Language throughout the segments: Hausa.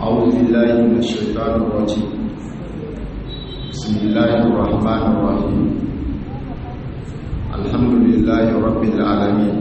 أعوذ بالله من الشيطان الرجيم. بسم الله الرحمن الرحيم. الحمد لله رب العالمين،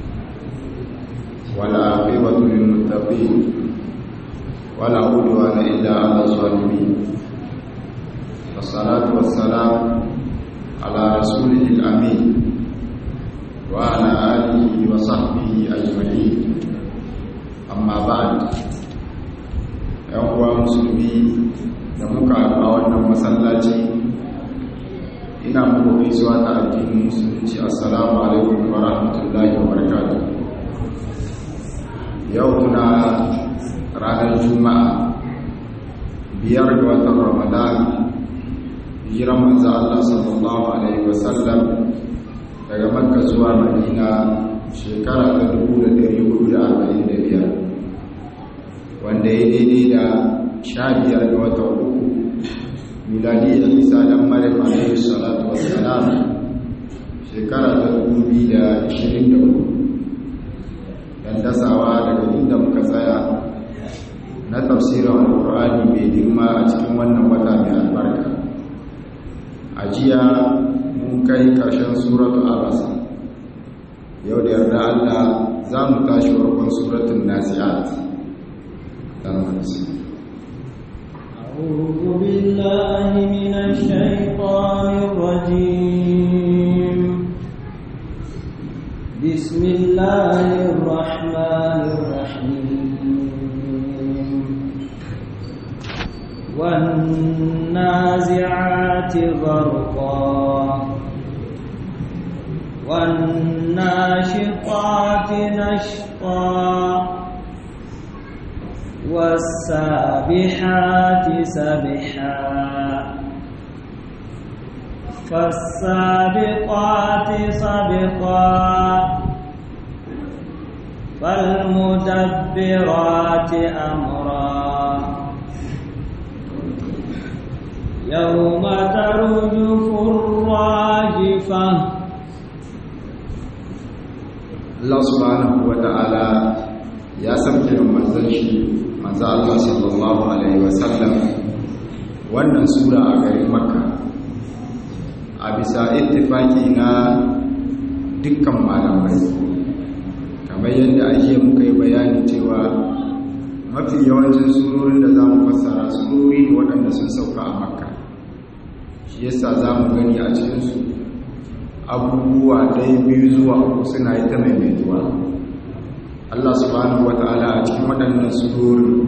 والعاقبة للمتقين، ولا عدوان إلا على الظالمين. والصلاة والسلام على رسوله الأمين وعلى آله وصحبه أجمعين. أما بعد، ‘yan uwa musulmi da muka a wannan masallaci, ina muku gaisuwa ta addinin musulunci. Assalamu alaikum wa rahmatullahi wa barakatuh. Yau muna ranar Juma'a 5 ga watan Ramadan, hijiran manzo Allah sallallahu alaihi wasallam daga Makka zuwa Madina shekara ta 1445, wanda ya daidai da 15 ga watan uku miladiyya Isa dan Maryam alaihi salatu wassalam shekara ta 2024. dan dasawa daga inda muka tsaya na tafsirin alqur'ani mai girma a cikin wannan wata mai albarka. A jiya mun kai ƙarshen suratul abasa, yau da yarda Allah za mu tashi farkon suratul nazi'at. أعوذ بالله من الشيطان الرجيم. بسم الله الرحمن الرحيم. والنازعات غرقا والناشطات نشطا والسابحات سبحا فالسابقات سبقا فالمدبرات أمرا يوم ترجف الراجفة. Allah subhanahu wa ta'ala ya sauke manzon shi manzo Allah sallallahu alaihi wasallam wannan sura a garin Makka a bisa ittifaki na dukkan malamai, kamar yadda ajiye muka yi bayani cewa mafi yawancin surorin da za mu fassara surori ne waɗanda sun sauka a Makka. Shi yasa za mu gani a cikinsu abubuwa ɗaya biyu zuwa uku suna yi ta maimaituwa. Allah subhanahu wa ta'ala a cikin waɗannan surori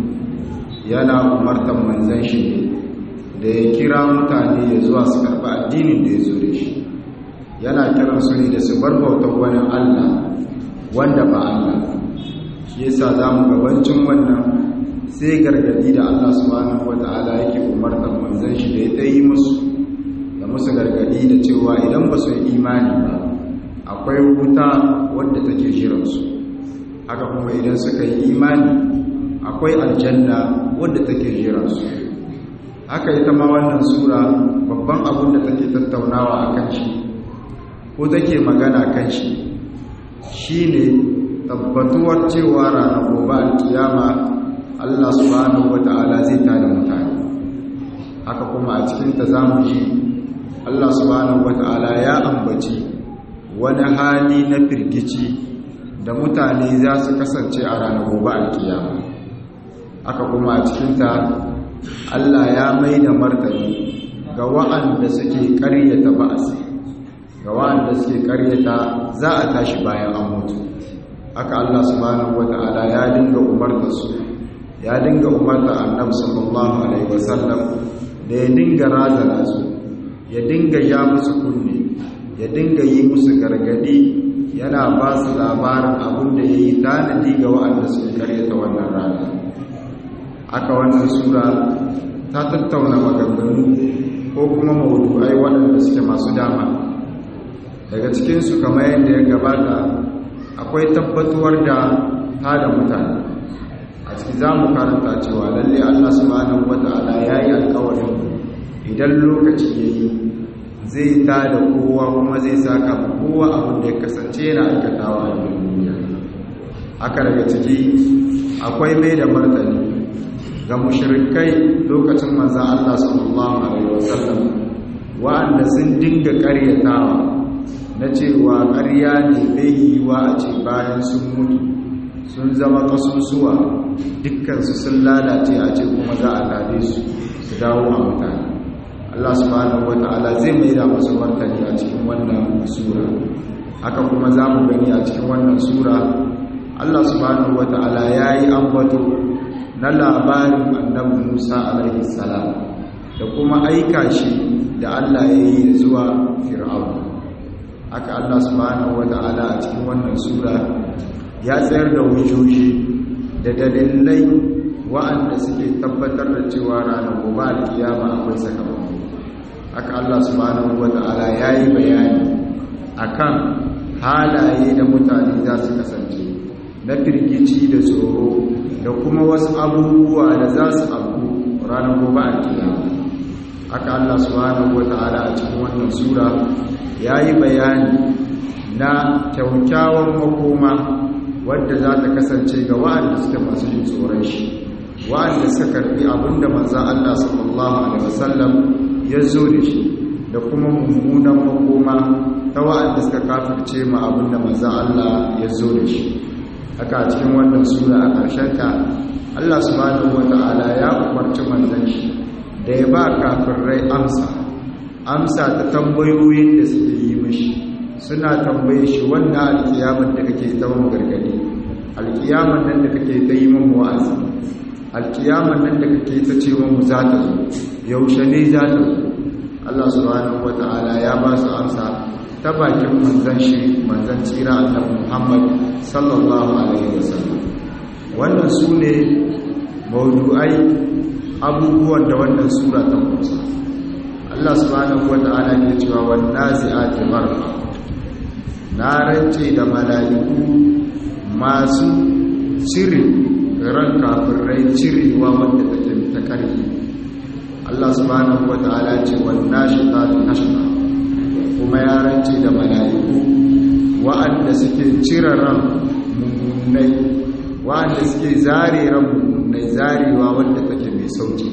yana umartar manzan shi da ya kira mutane ya zuwa su karɓi addinin da ya zo da shi. Yana kiran su ne da su bar bautar wani Allah wanda ba Allah. Shi yasa za mu gabancin wannan sai gargadi da Allah subhanahu wa ta'ala yake umartar manzan shi da ya ta yi musu gargadi da cewa idan ba su yi imani ba akwai wuta wadda take jiransu, haka kuma idan suka yi imani akwai aljanna wadda take jiransu. Haka ita ma wannan sura babban abin da take tattaunawa a kan shi ko take magana kan shi shine tabbatuwar cewa ranar gobe alkiyama Allah subhanahu wata'ala zai tada mutane. Haka kuma a cikinta za mu ji Allah subhanahu wata'ala ya ambaci wani hali na firgici da mutane za su kasance a ranar gobe alkiyama. Aka kuma a cikinta Allah ya mai da martani ga wa'anda suke ƙaryata ba'asi, ga wa'anda suke ƙaryata za a tashi bayan an mutu. Aka Allah subhanahu wata'ala ya dinga umarta su, ya dinga umarta annabi sallallahu alaihi wasallam da ya dinga razana su, ya dinga ja musu kunne, ya dinga yi musu gargadi, yana ba su labarin abin da ya yi tanadi ga wa'anda suke karyata wannan rana. Aka wannan sura ta tattauna maganganu ko kuma mawdu'ai waɗanda suke masu dama. Daga cikinsu kamar yadda ya gabata akwai tabbatuwar da tada mutane. A ciki za mu karanta cewa lalle Allah subhanahu wata'ala ya yi alkawarin idan lokaci ya yi zai tada kowa kuma zai saka kowa abin da ya kasance yana aikatawa a duniya. Haka daga ciki akwai mai da martani ga mushrikai lokacin manzon Allah sallallahu alaihi wasallam wa'anda sun dinga ƙaryatawa na cewa ƙarya ne bai yiwa a ce bayan sun mutu sun zama kasusuwa dukkansu sun lalace a ce kuma za a dade su dawo a mutane. Allah subhanahu wata'ala zai mai da masu martani a cikin wannan sura. Haka kuma za mu gani a cikin wannan sura Allah subhanahu wata'ala ya yi ambato na labarin annabi Musa alaihi salam da kuma aika shi da Allah ya yi zuwa Fir'aun. Haka Allah subhanahu wata'ala a cikin wannan sura ya tsayar da hujjoji da dalilai wa'anda suke tabbatar da cewa ranar gobe alkiyama akwai sakamako. Haka Allah subhanahu wata'ala ya yi bayani akan halaye da mutane za su kasance na firgici da tsoro da kuma wasu abubuwa da za su abu ranar gobe alkiyama. Haka Allah subhanahu wata'ala a cikin wannan sura ya yi bayani na kyaukyawan makoma wadda za ta kasance ga wa'anda suke masu jin tsoron shi, wa'anda suka karbi abinda manzon Allah sallallahu alaihi wasallam ya zo da shi, da kuma mummunan makoma ta wa'anda suka kafirce ma abinda manzon Allah ya zo da shi. Haka a cikin wannan sura a ƙarshen ta Allah subhanahu wata'ala ya umarci manzon shi da ya ba kafirai amsa ta tambayoyin da suke yi mishi. Suna tambaye shi wannan alkiyamar da kake ta mu gargadi, alkiyamar nan da kake ta yi mu wa'azi, alkiyamar nan da kake ta ce mu za ta zo, yaushe ne za ta zo? Allah subhanahu wata'ala ya ba su amsa ta bakin manzon shi, manzon tsira annabi Muhammad sallallahu alaihi wasallam. Wannan sune mawdu'ai abubuwan da wannan sura ta kunsa. Allah subhanahu wata'ala ke cewa wan nazi'ati gharqa, na rance da mala'iku masu cire ran kafirai cirewa wanda take ta karfi. Allah subhanahu wata'ala ce wan nashitati nashta, kuma ya rance da mala'iku wa'anda suke cire ran mummunai, wa'anda suke zare ran mummunai zarewa wanda take mai sauki.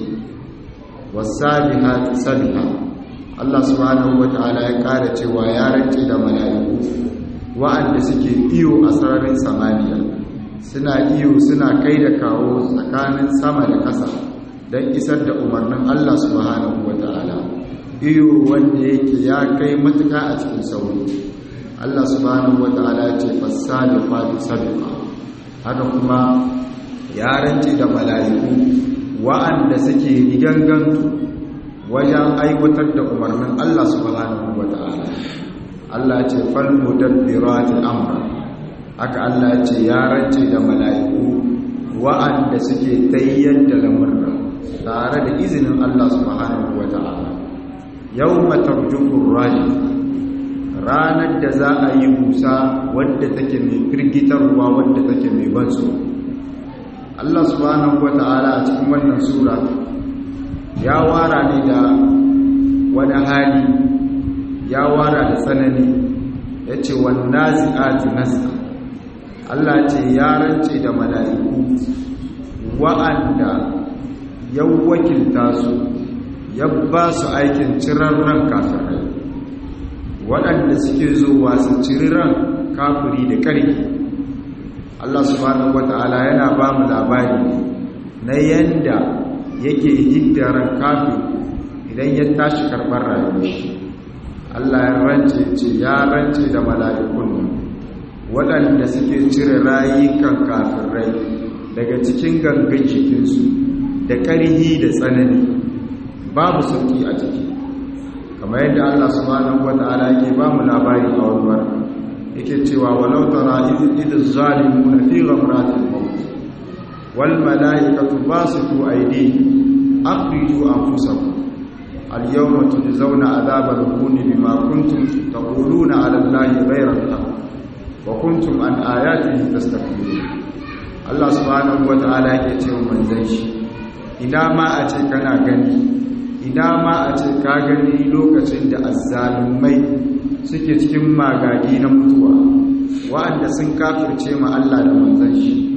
wasabihati sabiha, Allah subhanahu wata'ala ya kara cewa ya rance da mala'iku wa'anda suke iyo a sararin samaniya, suna iyo suna kai da kawo tsakanin sama da ƙasa don isar da umarnin Allah subhanahu wata'ala, iyo wanda yake ya kai matuka a cikin sauri. Allah subhanahu wata'ala ya ce fasalifati sabiqa. Haka kuma ya rance da mala'iku wa'anda suke rigangantu wajen aiwatar da umarnin Allah subhanahu wata'ala. Allah ce fal mudabbirati amra. Haka Allah ce ya rance da mala'iku wa'anda suke tayyar da lamurra tare da izinin Allah subhanahu wata'ala. Yawma tarjufur rajif, ranar da za a yi busa wadda take mai firgitarwa, wadda take mai banso. Allah subhanahu wata'ala a cikin wannan sura ya wara ne da wani hali, ya wara da tsanani, ya ce wannan zi'ati nasa. Allah ce ya rance da mala'iku wa'anda ya wakilta su, ya ba su aikin cirarren kafirai, waɗanda suke zuwa su cirarren kafiri da ƙarfi. Allah subhanahu wata'ala yana ba mu labari na yanda yake hiddaran kafiri idan ya tashi karɓar rayuwar shi. Allah ya rance da mala'ikun waɗanda suke cire rayukan kafirai daga cikin gangan jikinsu da ƙarhi da tsanani, babu sauki a ciki, kamar yadda Allah subhanahu wata'ala yake ba mu labari a wannan yake cewa walau tara idh zalimuna fi ghamratil maut wal malaikatu basitu aydihim akhriju anfusakum al yawma tujzauna adhabal huni bima kuntum taquluna ala allahi ghayra al-haq wa kuntum an ayatihi tastakbirun. Allah subhanahu wata'ala yake cewa manzon shi, ina ma a ce kana gani, ina ma a ce ka gani lokacin da azzalumai suke cikin magagi na mutuwa, wa'anda sun kafirce ma Allah da manzon shi,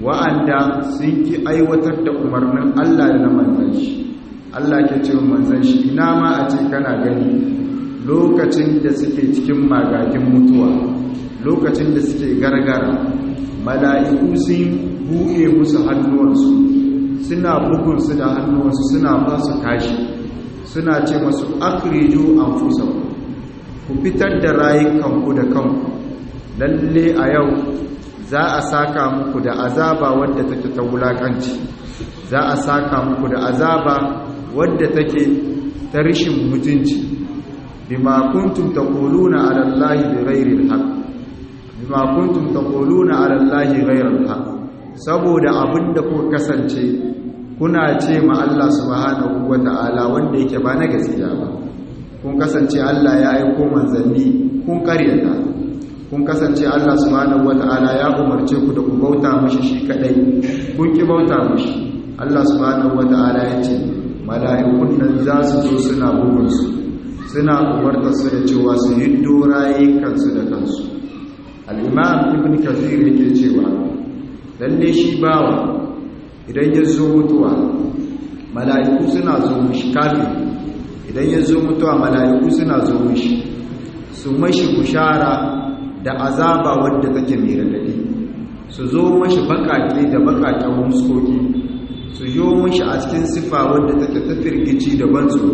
wa'anda sun ki aiwatar da umarnin Allah da na manzon shi. Allah ke ce manzon shi ina ma a ce kana gani lokacin da suke cikin magagin mutuwa, lokacin da suke gargara, mala'iku sun buɗe musu hannuwansu, suna bugunsu da hannuwansu, suna ba su kashi, suna ce masu akhriju anfusakum, ku fitar da rayukanku da kanku, lalle a yau za a saka muku da azaba wadda take ta wulakanci, za a saka muku da azaba wadda take ta rishin mutunci, bima kuntum taquluna ala allahi bighairi alhaq, bima kuntum taquluna ala allahi ghayra alhaq, saboda abinda kuka kasance kuna ce ma Allah subhanahu wata'ala wanda yake ba na gaskiya ba. Kun kasance Allah ya aiko manzanni kun karyata, kun kasance Allah subhanahu wata'ala ya umarce ku da ku bauta mashi shi kadai kun ki bauta mashi. Allah subhanahu wata'ala ya ce mala'ikun nan za su zo suna bugunsu, suna umartar su da cewa su hiddo rayukansu da kansu. Al-Imam Ibn Kathir yake cewa lalle shi bawa idan ya zo mutuwa mala'iku suna zo mishi, kafin idan ya zo mutuwa mala'iku suna zo mishi su mashi bushara da azaba wadda take mai radadi, su zo mashi bakake da bakaken muskoki, su yo mashi a cikin sifa wadda take ta firgici da banzo,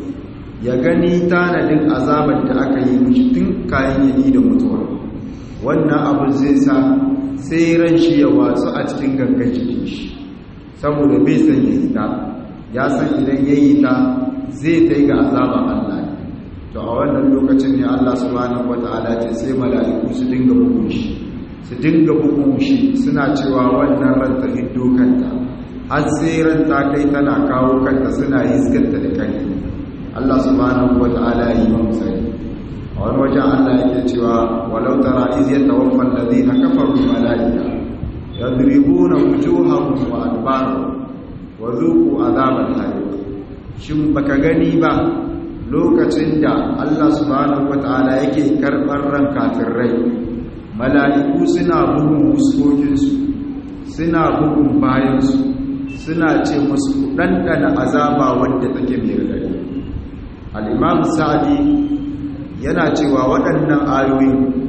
ya gani tanadin azabar da aka yi mishi tun kayan yayi da mutuwa. Wannan abu zai sa sai ran shi ya watsu a cikin gangan jikin shi, saboda bai san ya yi ta, ya san idan ya yi ta zai ta yi ga azaban Allah. To a wannan lokacin ne Allah subhanahu wata'ala ce sai mala'iku su dinga bugun shi, su dinga bugun shi suna cewa wannan ran ta hiddo kanta, har sai ran ta kai tana kawo kanta suna iskanta da kanta. Allah subhanahu wata'ala yi mamu sani. A wani wajen Allah yake cewa walau tara iz yatawaffa alladhina kafaru malaika yadribuna wujuhahum wa adbarahum wa dhuqu adhabal hariq. Shin baka gani ba lokacin da Allah subhanahu wataala yake karbar ran kafirai, mala'iku suna bugun muskokinsu, suna bugun bayansu, suna ce musu dandana azaba wanda take mai radadi. Al-Imam Sa'di yana cewa waɗannan ayoyi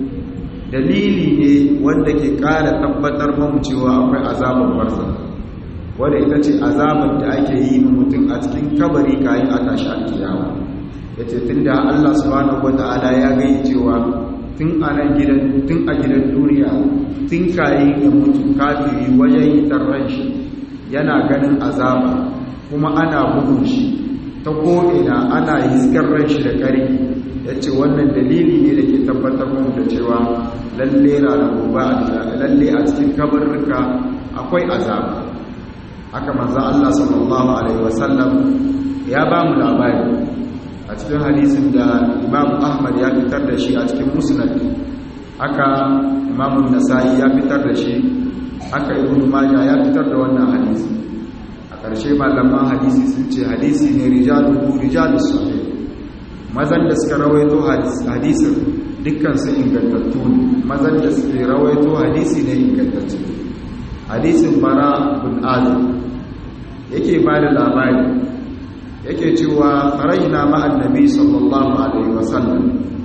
dalili ne wanda ke ƙara tabbatar mamu cewa akwai azabar barza, wadda ita ce azabar da ake yi mutum a cikin kabari kayan a tashi alkiyama. Ya ce tun da Allah subhanahu wata'ala ya gai cewa tun a gidan duniya, tun kayan ya mutu kafiri wajen yi tarran shi yana ganin azaba, kuma ana bugun shi ta ko'ina, ana iskar ran shi da ƙari. Ya ce wannan dalili ne da ke tabbatar mu da cewa lalle ranar gobe lalle a cikin kabarruka akwai azaba. Haka manzo Allah sallallahu alaihi wasallam ya ba mu labari a cikin hadisin da Imam Ahmad ya fitar da shi a cikin Musnad, haka Imam Nasa'i ya fitar da shi, haka Ibn Majah ya fitar da wannan hadisi. A ƙarshe malaman hadisi sun ce hadisi ne rijalus sahih, mazan da suka rawaito hadisin dukkan su ingantattu ne, mazan da suke rawaito hadisi ne ingantattu. Hadisin Bara bin Azib yake ba da labari, yake cewa farajna ma'an nabi sallallahu alaihi wasallam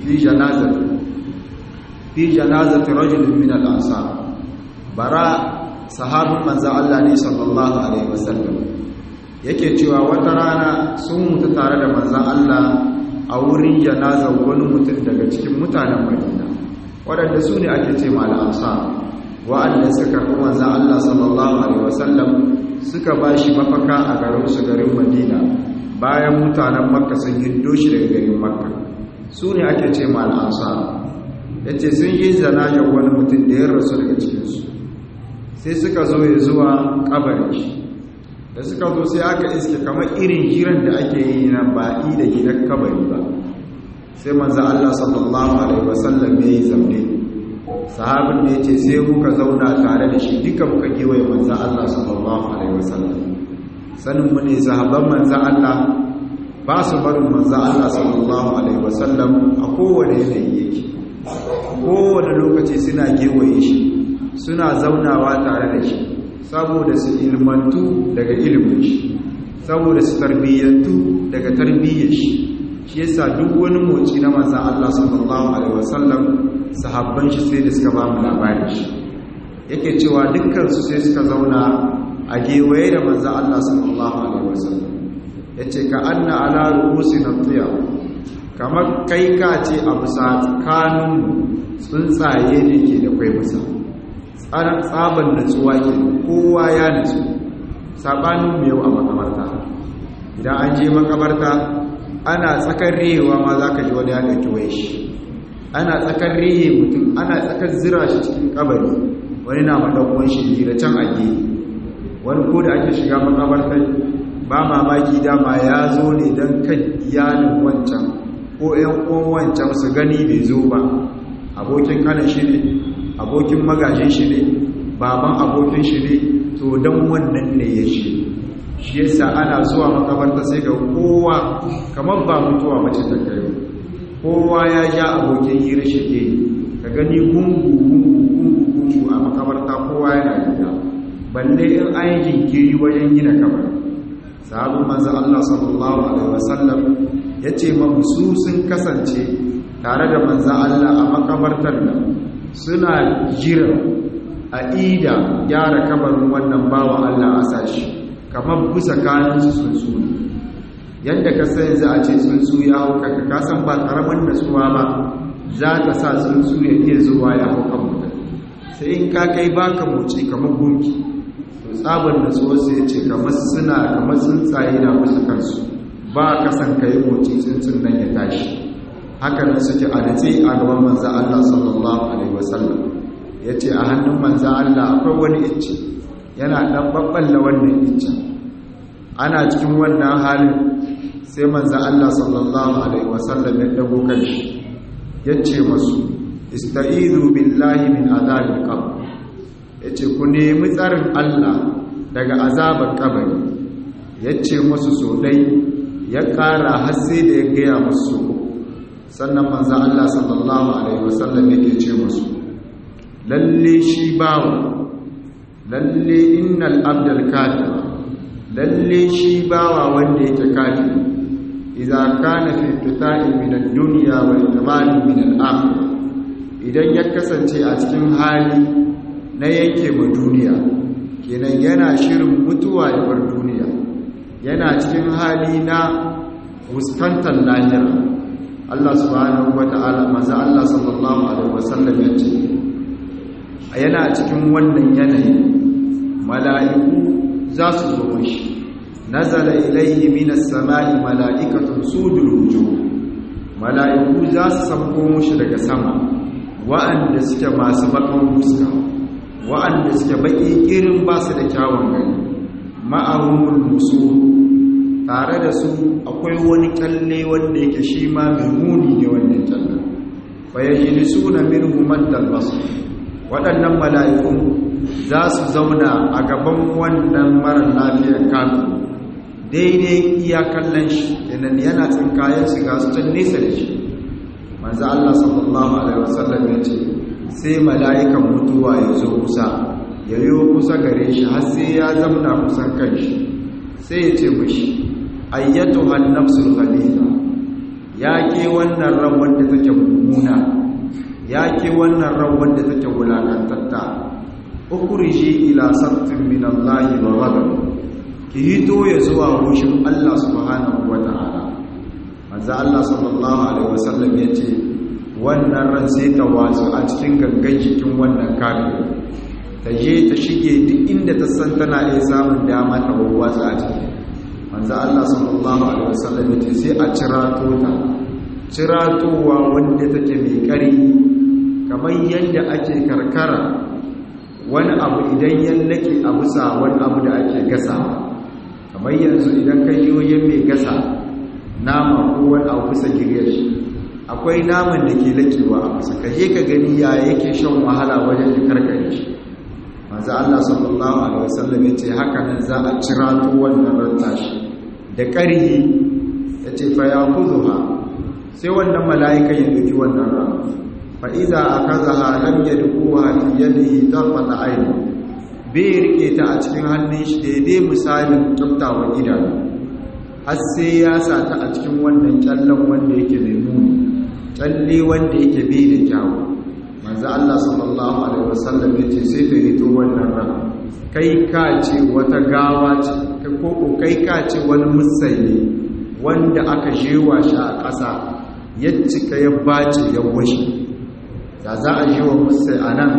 fi janazati rajulin min al-ansar. Bara sahabin manzo Allah ne sallallahu alaihi wasallam yake cewa wata rana sun mutu tare da manzo Allah a wurin janazar wani mutum daga cikin mutanen Madina, waɗanda su ne ake ce ma al-ansar, wa'anda suka karɓi manzo Allah sallallahu alaihi wasallam suka ba shi mafaka a garin Madina bayan mutanen Makka sun hiddo shi daga garin Makka. Su ne ake ce ma al-ansar. Yace sun yi janazar wani mutum da ya rasu daga cikinsu, sai suka zo ya zuwa kabarin shi. Da suka zo sai aka iske kamar irin hirar da ake yi na ba'i da gidan kabari ba. Sai manzo Allah sallallahu alaihi wasallam ya yi zamne, sahabin da yace sai muka zauna tare da shi duka muka kewaye manzo Allah sallallahu alaihi wasallam. Sanin mu ne sahabban manzo Allah ba su barin manzo Allah sallallahu alaihi wasallam a kowane yanayi yake, kowane lokaci suna kewaye shi, suna zaunawa tare da shi, saboda su ilmantu daga ilimin shi, saboda su tarbiyyantu daga tarbiyyar shi. Shi yasa duk wani moci na manzon Allah sallallahu alaihi wasallam sahabban shi sai da suka ba mu labarin shi. Yake cewa dukkan su sai suka zauna a gewaye da manzon Allah sallallahu alaihi wasallam. Yace ka anna ala ru'usina tiya, kamar kai ka ce a bisa kanun tsuntsaye ne ke da kwai musa. Tsaban natsuwa ke, kowa ya natsu, sabanin mu yau a makabarta. Idan an je makabarta ana tsakar rihewa ma za ka ji wani ya ɗauki wai shi, ana tsakar rihe mutum, ana tsakar zira shi cikin kabari, wani na maɗaukuwan shi hira can a gehe. Wani ko da ake shiga makabartar ba mamaki dama ya zo ne don kan iyalin wancan ko ‘yan uwan wancan su gani bai zo ba, abokin kanan shi ne, abokin magajin shi ne, baban abokin shi ne, to don wannan ne ya shi. Shi yasa ana zuwa makabarta sai ga kowa kamar ba mutuwa mace ta kai, kowa ya ja abokin hira shi ke, ka gani gungu a makabarta kowa yana gida, balle in an yi jinkiri wajen gina kabar. Sahabin manzon Allah sallallahu alaihi wasallam ya ce su sun kasance tare da manzon Allah a makabartar nan suna jira a ida gyara kabarin wannan bawa Allah a sashi, kamar busa kayansu tsuntsu. Yadda ka sai za a ce tsuntsu ya hauka ka kasan ba karamin nasuwa ba za ka sa tsuntsu ya iya zuwa ya hauka mutum, sai in ka kai baka moci kamar gunki. To tsabar nasuwa sai ya ce kamar tsuntsaye na busa kansu, ba ka san ka yi moci tsuntsun nan ya tashi. Haka nan suke a natse a gaban manzan Allah sallallahu alaihi wasallam. Ya ce a hannun manzan Allah akwai wani icce, yana ɗan ɓaɓɓalla wannan iccen. Ana cikin wannan halin sai manzan Allah sallallahu alaihi wasallam ya dago kanshi, ya ce masu ista'izu billahi min azabil qabr. Ya ce ku nemi tsarin Allah daga azabar kabari. Ya ce masu so ɗai, ya ƙara har sai da ya gaya masu. Sannan manzan Allah sallallahu alaihi wasallam yake ce masu lalle shi bawa, lalle innal abdal kafir, lalle shi bawa wanda yake kafir, idza kana fi qita'i min ad-dunya wa itmani min al-akhirah, idan ya kasance a cikin hali na yanke ma duniya, kenan yana shirin mutuwa ya bar duniya, yana cikin hali na fuskantar lahira. Allah subhanahu wata'ala manzo Allah sallallahu alaihi wasallam ya ce yana cikin wannan yanayi mala'iku za su zo mishi, nazala ilayhi minas sama'i mala'ikatun sudul wujuh, mala'iku za su sauko mishi daga sama, wa'anda suke masu bakan fuska, wa'anda suke baki irin ba su da kyawun gani, ma'ahumul musul, tare da su akwai wani kyalle wanda yake shi ma mai muni ne wannan kyalle. Fayyajlisuna minhu maddal basar, waɗannan mala'ikun za su zauna a gaban wannan mara lafiyar kafin daidai iya kallon shi, yana tsinkayen su ga su can nesa da shi. Manzo Allah sallallahu alaihi wasallam ya ce sai mala'ikan mutuwa ya zo kusa, ya yi kusa gare shi har sai ya zauna kusan kan shi, sai ya ce mashi ayyatuha an-nafsul khabitha, ya ke wannan ran wanda take mummuna, ya ke wannan ran wanda take wulakantatta, ukhriji ila sabtin min Allah wa ghadab, ki hito ya zuwa rushin Allah subhanahu wa ta'ala. Manzo Allah sallallahu alaihi wasallam yace wannan ran sai ta wasu a cikin gangan jikin wannan kafiri, ta je ta shige duk inda ta san tana iya samun dama ta wawwatsa a ciki. Manzo Allah sallallahu alaihi wasallam yace sai a cirato ta, ciratowa wanda take mai kari, kamar yadda ake karkara wani abu idan yallake a bisa wani abu da ake gasa, kamar yanzu idan ka yi wajen mai gasa nama ko wani abu bisa giriyar shi, akwai naman da ke lakewa a bisa, ka je ka gani ya yake shan wahala wajen da karkare shi. Manzo Allah sallallahu alaihi wasallam yace haka nan za a cirato wannan ranta shi da ƙarhi, yace fa yaquzuha, sai wannan mala'ika ya duki wannan ran, fa iza akazaha lam yadquha fi yadihi tarfata ayn, bai rike ta a cikin hannun shi daidai misalin kyaftawan idanu har sai ya sa ta a cikin wannan kyallon wanda yake mai muni, kyalle wanda yake bai da kyawu. Manzo Allah sallallahu alaihi wasallam yace sai ta hito wannan ran kai ka ce wata gawa ce ko kai ka ce wani musayi wanda aka jewa shi a ƙasa ya cika ya bace ya washe. Da za a jewa musayi anan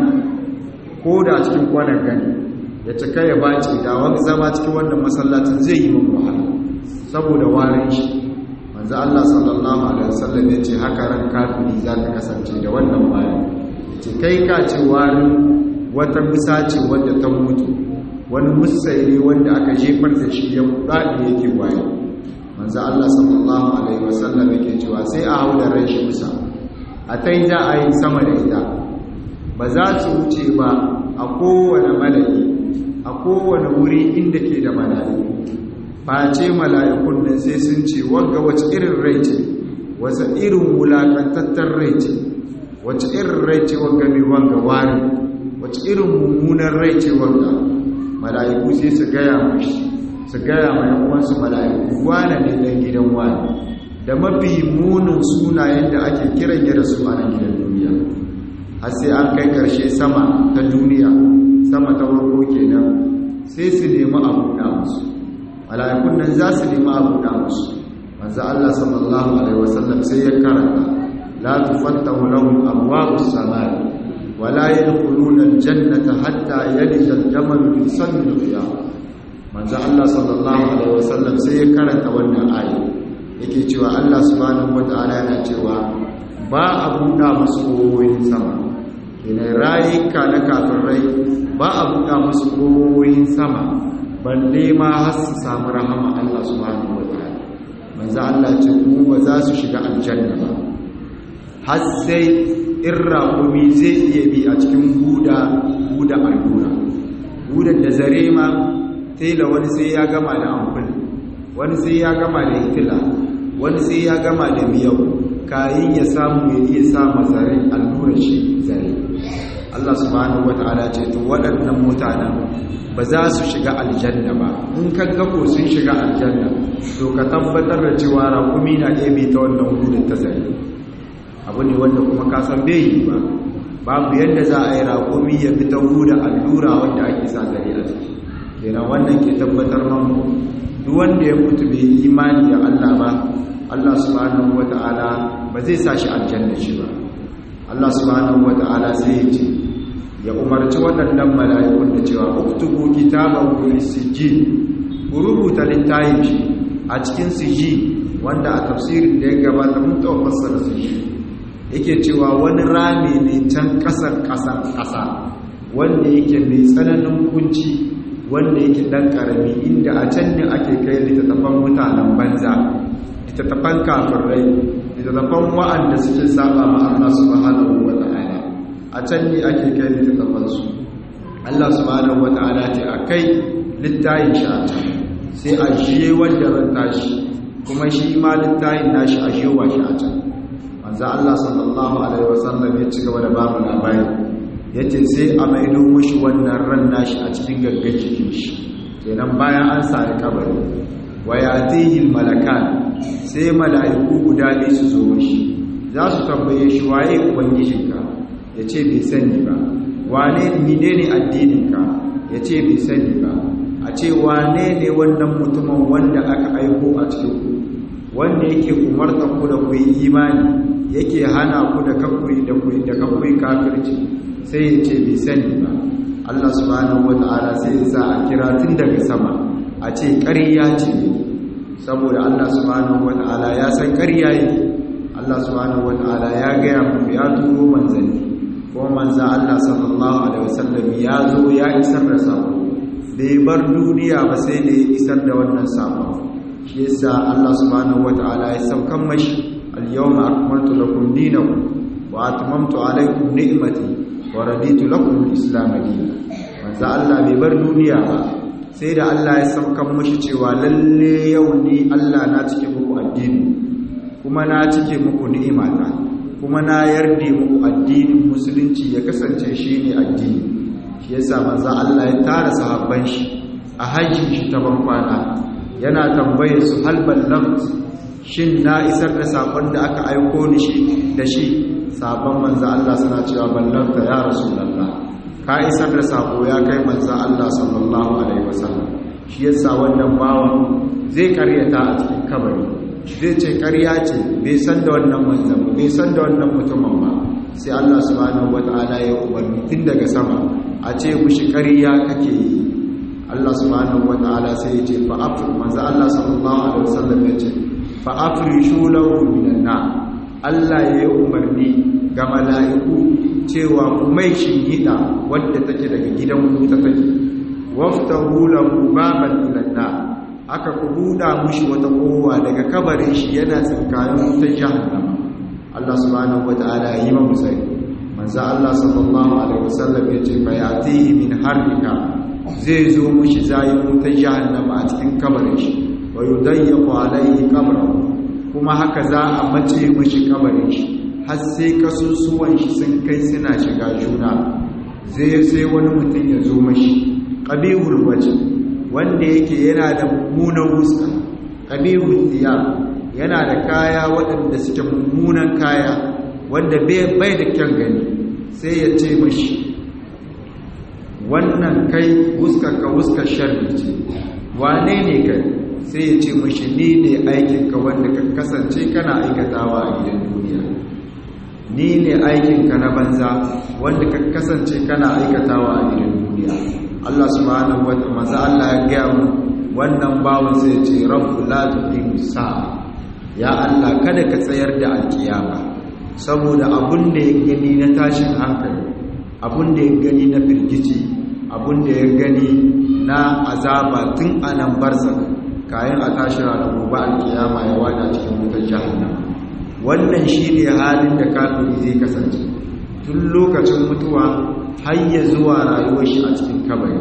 ko da cikin kwanan gani ya cika ya bace, da wani zama cikin wannan masallacin zai yi mun wahala saboda warin shi. Manzo Allah sallallahu alaihi wasallam yace haka ran kafiri za ta kasance da wannan warin. Ce kai ka ce warin wata bisa ce wadda ta mutu, wani musayi wanda aka jefar da shi ya dade yake waye. Manzo Allah sallallahu alaihi wasallam yake cewa sai a hauda ran shi bisa a tai za a yi sama da ita, ba za su wuce ba a kowane malaki a kowane wuri inda ke da mala'iku, face mala'ikun nan sai sun ce wanga wace irin rai ce, wace irin wulakantattar rai ce, wace irin rai ce wanga mai wanga wari, wace irin mummunan rai ce wanga. Mala'iku sai su gaya mashi, su gaya ma yan uwansu mala'iku wane ne dan gidan wani, da mafi munin sunayen da ake kiran ya da su a nan gidan duniya. Har sai an kai karshe sama ta duniya, sama ta farko kenan, sai su nemi abu da musu, mala'ikun nan za su nemi abu da musu. Manzo Allah sallallahu alaihi wasallam sai ya karanta la tufattahu lahum abwabus samai wa la yadkhuluna aljannata hatta yalija aljamal fi sammi alqiyam. Manzo Allah sallallahu alaihi wasallam sai ya karanta wannan aya, yake cewa Allah subhanahu wataala yana cewa ba a buɗa musu kowoyin sama, ina rayuka na kafirai ba a buɗa musu kowoyin sama balle ma har su samu rahama Allah subhanahu wataala. Manzo Allah ce ku ba za su shiga aljanna ba har sai irraqumi zai iya bi a cikin guda allura, gudan da zare ma tela wani sai ya gama da ampul, wani sai ya gama da hitila, wani sai ya gama da miyau kayin ya samu ya iya sa mazare allura shi zare. Allah subhanahu wata'ala ce to waɗannan mutanen ba za su shiga aljanna ba. In ka ga ko sun shiga aljanna to ka tabbatar da cewa raƙumi na iya bi ta wannan gudun ta zare. Abu ne wanda kuma ka san bai yi ba, babu yadda za a yi raƙumi ya fi ta huda allura wanda ake sa zare a ciki. Kenan wannan ke tabbatar mamu duk wanda ya mutu bai yi imani da Allah ba, Allah subhanahu wata'ala ba zai sa shi aljanna shi ba. Allah subhanahu wata'ala sai ya ce ya umarci waɗannan mala'ikun da cewa uktubu kitabahu fi sijjin, ku rubuta littafin shi a cikin sijjin, wanda a tafsirin da ya gabata mun taɓa fassara sijjin yake cewa wani rami ne can ƙasa wanda yake mai tsananin kunci, wanda yake dan karami, inda a can ne ake kai littattafan mutanen banza, littattafan kafirai, littattafan wa'anda suke saba ma Allah subhanahu wata'ala, a can ne ake kai littattafan su. Allah subhanahu wata'ala ce a kai littayin shi a can, sai a jiye wanda ran tashi, kuma shi ma littayin nashi a jewa shi a can. Manzo Allah sallallahu alaihi wasallam ya ci gaba da babu labari, yace sai a maido mushi wannan ran nashi a cikin gaggar jikin shi, kenan bayan an sari kabari. Wa yatihi malakan, sai mala'iku guda biyu su zo mushi, za su tambaye shi waye ubangijinka, yace bai sani ba. Wane menene addininka, yace bai sani ba. A ce wane ne wannan mutumin wanda aka aiko a cikin ku, wanda yake umarta ku da ku yi imani, yake hana ku da kakuyi kafirci, sai ya ce bai sani ba. Allah subhanahu wata'ala sai ya sa a kira tun daga sama a ce ƙarya ce, saboda Allah subhanahu wata'ala ya san ƙarya yake. Allah subhanahu wata'ala ya gaya mu ya turo manzanni, ko manzan Allah sallallahu alaihi wasallam ya zo ya isar da sako, bai bar duniya ba sai da ya isar da wannan sako. Shi yasa Allah subhanahu wata'ala ya saukan mashi al-yawma akmaltu lakum dinakum wa atmamtu alaykum ni'mati wa raditu lakum al-islam dinan. Manzo Allah bai bar duniya ba sai da Allah ya saukan mashi cewa lalle yau ni Allah na cike muku addini, kuma na cike muku ni'imata, kuma na yarda muku addinin musulunci ya kasance shine addini. shi yasa manzo Allah ya tara sahabban shi a hajjin shi ta bankwana yana tambaye su hal ballant shin na isar da sakon da aka aiko ni da shi sabon manzo Allah suna cewa ballanta ya rasulullah ka isar da sako ya kai manzo Allah sallallahu alaihi wasallam shi yasa wannan bawan zai karyata a cikin kabari zai ce karya ce bai san da wannan manzon bai san da wannan mutumin ba sai Allah subhanahu wataala ya umarni tun daga sama a ce mushi karya kake yi Allah subhanahu wataala sai ya ce fa afr manzo Allah sallallahu alaihi wasallam ya ce fa afrishu lahu minan nar Allah ya yi umarni ga mala'iku cewa mai shinhida wadda take daga gidan wuta take waftahu lahu baban ilanna aka kubuda mushi wata kowa daga kabarin shi yana tsinkayen wutar jahannama Allah subhanahu wata'ala ya yi mamu sai manzo Allah sallallahu alaihi wasallam ya ce fa yatihi min harrika zai zo mushi zayin wutar jahannama a cikin kabarin shi wa yudayyaqu alaihi qabrahu kuma haka za a mace mushi kabarin shi har sai kasusuwan shi sun kai suna shiga juna sai wani mutum ya zo mashi qabihul wajh wanda yake yana da mummunan fuska qabihul thiyab yana da kaya waɗanda suke mummunan kaya wanda bai da kyan gani sai ya ce mashi wannan kai fuskarka fuskar sharri ce wane ne kai sai ya ce mashi ni ne aikinka wanda ka kasance kana aikatawa a gidan duniya ni ne aikinka na banza wanda ka kasance kana aikatawa a gidan duniya Allah subhanahu wa ta'ala maza Allah ya gaya mu wannan bawon sai ce rabbu la tuqimu sa'a ya Allah kada ka tsayar da alkiyama saboda abun da ya gani na tashin hankali abun da ya gani na firgici abun da ya gani na azaba tun anan barza kayan a tashi ranar gobe alkiyama ya wada cikin wutar jahannama wannan shine halin da kafiri zai kasance tun lokacin mutuwa har ya zuwa rayuwar shi a cikin kabari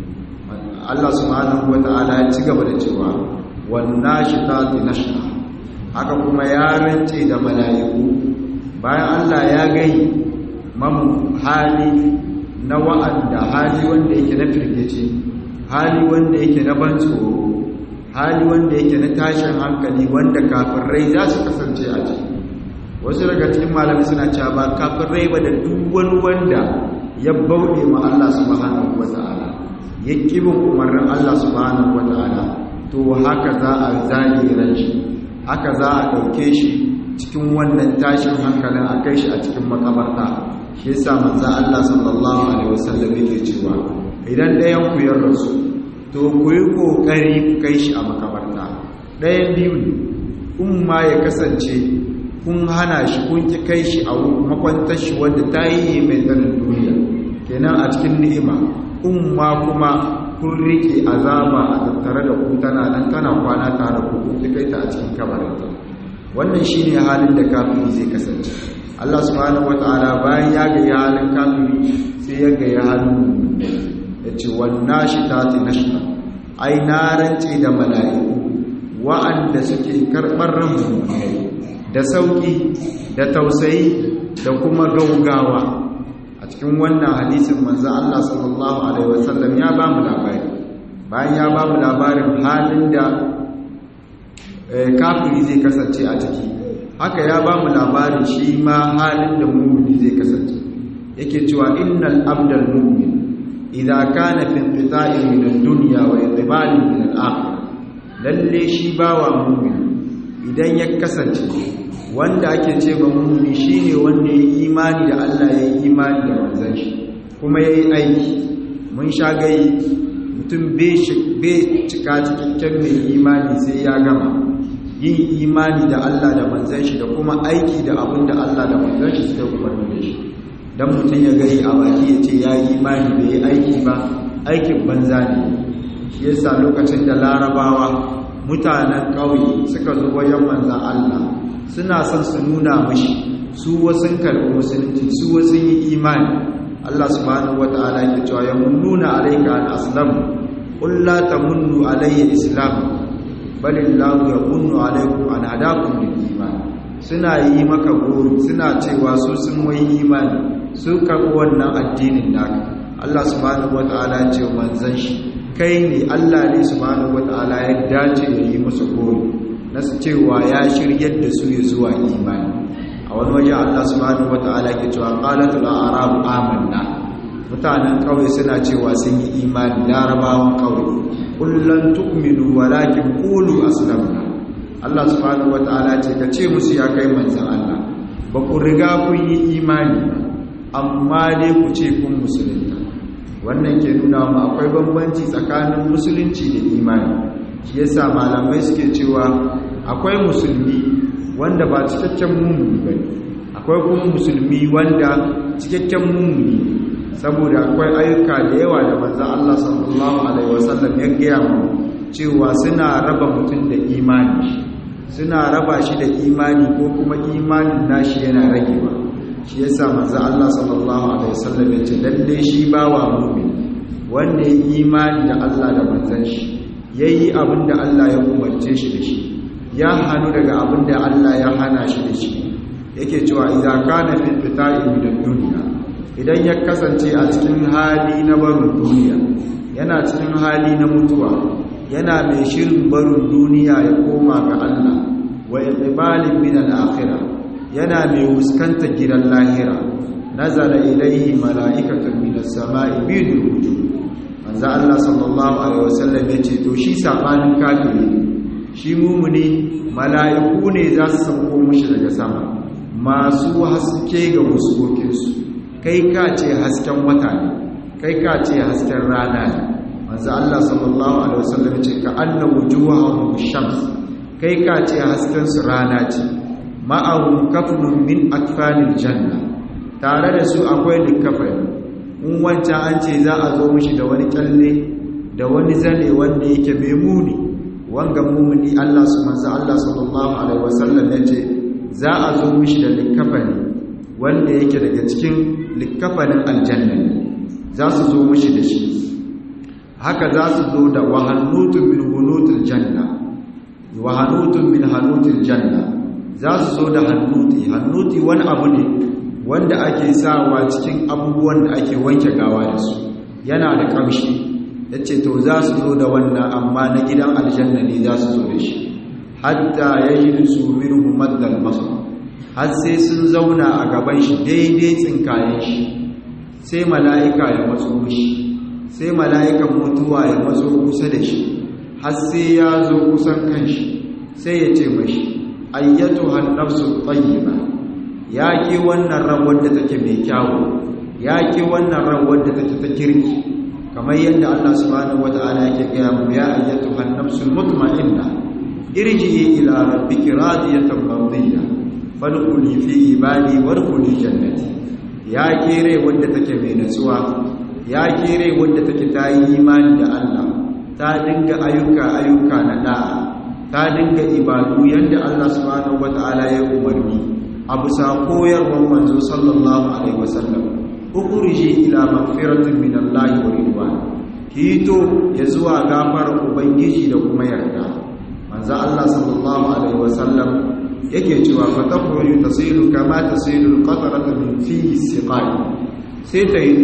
Allah subhanahu wata'ala ya ci gaba da cewa wannan shitati nashna haka kuma ya rance da mala'iku bayan Allah ya gai mamu hali na wa'anda hali wanda yake na firgici hali wanda yake na ban tsoro hali wanda yake na tashin hankali wanda kafirai za su kasance a ciki wasu daga cikin malami suna cewa ba kafirai ba da duk wani wanda ya bauɗe ma Allah subhanahu wata'ala ya kibin umarnin Allah subhanahu wata'ala to haka za a zagiran shi haka za a ɗauke shi cikin wannan tashin hankalin a kai shi a cikin makabarta shi yasa manzo Allah sallallahu alaihi wasallam yake cewa idan ɗayan ku ya rasu to ku yi kokari ku kai shi a makabarta ɗayan biyu ne umma ya kasance kun hana shi kun ki kai shi a makwantar shi wanda ta yi mai tsanin duniya kenan a cikin ni'ima umma kuma kun rike azaba a tattare da ku tana nan tana kwana tare ku kun ki kai ta a cikin kabarinta wannan shine halin da kafiri zai kasance Allah subhanahu wataala bayan ya ga halin kafiri sai ya ga halin yace wannan shi tati nashna ai na rance da mala'iku wa'anda suke karbar ran da sauki da tausayi da kuma gaugawa a cikin wannan hadisin manzo Allah sallallahu alaihi wasallam ya ba mu labari bayan ya ba mu labarin halin da kafiri zai kasance a ciki haka ya ba mu labarin shi ma halin da mu'mini zai kasance yake cewa innal abdal mu'min idza kana fi inqita'in min ad-dunya wa idbalin min al-akhirah lalle shi bawa mu'min idan ya kasance wanda ake ce ba mu'mini shine wanda ya imani da Allah ya yi imani da manzon shi kuma yayi aiki mun sha gai mutum bai cika cikakken mai imani sai ya gama yin imani da Allah da manzon shi da kuma aiki da abin da Allah da manzon shi suka umarni da shi dan mutum ya gari a baki ya ce ya yi imani bai yi aiki ba aikin banza ne shi yasa lokacin da larabawa mutanen ƙauye suka zo wajen manzon Allah suna son su nuna mashi su wasu karɓi musulunci su wasu yi imani Allah subhanahu wata'ala ke cewa ya munnuna alayka an aslam qul la tamunnu alayya islam balillahu yamunnu alaykum an hadakum lil iman suna yi maka gori suna cewa su sun wai imani su karɓi wannan addinin naka Allah subhanahu wataala ce manzon shi kai ne Allah ne subhanahu wataala ya dace ya yi musu gori na su cewa ya shiryar da su ya zuwa imani. A wani waje Allah subhanahu wataala ke cewa qalatul a'rabu amanna, mutanen kauye suna cewa sun yi imani, larabawan kauye kullan tu'minu walakin qulu aslamna. Allah subhanahu wataala ce ka ce musu ya kai manzon Allah ba ku riga kun yi imani amma dai ku ce kun musulunta. Wannan ke nuna mu akwai bambanci tsakanin musulunci da imani. Shi yasa malamai suke cewa akwai musulmi wanda ba cikakken mummuni bane, akwai kuma musulmi wanda cikakken mummuni, saboda akwai ayyuka da yawa da manzon Allah sallallahu alaihi wasallam ya gaya mu cewa suna raba mutum da imani, suna raba shi da imani ko kuma imanin nashi yana ragewa. Shi yasa manzon Allah sallallahu alaihi wasallam ya ce lalle shi bawa mu'min wanda ya imani da Allah da manzon shi, yayi abinda Allah ya umarce shi da shi, ya hanu daga abinda Allah ya hana shi da shi. Yake cewa idza kana fil fita'i min ad-dunya, idan ya kasance a cikin hali na barin duniya, yana cikin hali na mutuwa, yana mai shirin barin duniya ya koma ga Allah, wa iqbalin min al-akhirah, yana mai fuskantar gidan lahira, nazala ilayhi mala'ikatun min as-sama'i bidul wujuh. Manzo Allah sallallahu alaihi wasallam yace to shi sabanin kafiri, shi mumuni mala'iku ne za su sauko mishi daga sama, masu haske ga fuskokinsu, kai ka ce hasken wata ne, kai ka ce hasken rana ne. Manzo Allah sallallahu alaihi wasallam yace ka anna wujuhahum shams, kai ka ce hasken su rana ce. Ma'ahum kafnun min akfanil janna, tare da su akwai likafani. In wancan an ce za a zo mishi da wani kyalle da wani zane wanda yake mai muni, wanga mumuni Allah sallallahu alaihi wasallam yace za a zo mishi da likafani wanda yake daga cikin likafanin aljanna, za su zo mishi da shi. Haka za su zo da wahanutun min hunutil janna, wahanutun min hanutil janna, za su zo da hannuti wani abu ne wanda ake sawa cikin abubuwan da ake wanke gawa da su, yana da kamshi. Yace to za su zo da wannan amma na gidan aljanna ne za su zo da shi. Hatta yajlisu minhu maddal basar, har sai sun zauna a gaban shi daidai tsinkayen shi, sai mala'ika ya matso mishi, sai mala'ikan mutuwa ya matso kusa da shi, har sai ya zo kusan kanshi, sai ya ce mashi ayyatuha an-nafsu tayyiba, ya ke wannan ran wadda take mai kyawu, ya ke wannan ran wadda take ta kirki, kamar yadda Allah subhanahu wata'ala yake gaya mu ya ayyatuha an-nafsu mutma'inna irji'i ila rabbiki radiyatan mardiyya fadkhuli fi ibadi wadkhuli jannati. Ya ke rai wadda take mai natsuwa, ya ke rai wadda take ta yi imani da Allah, ta dinga ayyuka na da'a, ta dinga ibadu yadda Allah subhanahu wata'ala ya umarni abu sa koyarwar manzo sallallahu alaihi wasallam. Ukhriji ila magfiratin min Allah wa ridwan, kito ya zuwa gafarar ubangiji da kuma yarda. Manzo Allah sallallahu alaihi wasallam yake cewa fatakhruju tasilu kama tasilu alqatratu min fi siqai, sai